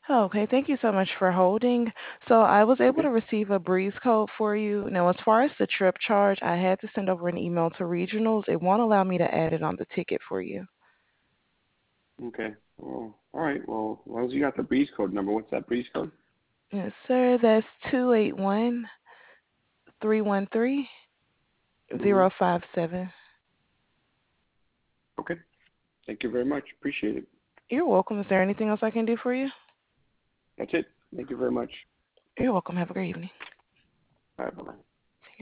Okay, thank you so much for holding. So I was able Okay. to receive a breeze code for you. Now, as far as the trip charge, I had to send over an email to regionals. It won't allow me to add it on the ticket for you. Okay. Well, all right. Well, as long as you got the breeze code number, what's that breeze code? Yes, sir. That's 281-313-057. Mm-hmm. Okay. Thank you very much. Appreciate it. You're welcome. Is there anything else I can do for you? That's it. Thank you very much. You're welcome. Have a great evening. All right. Bye bye.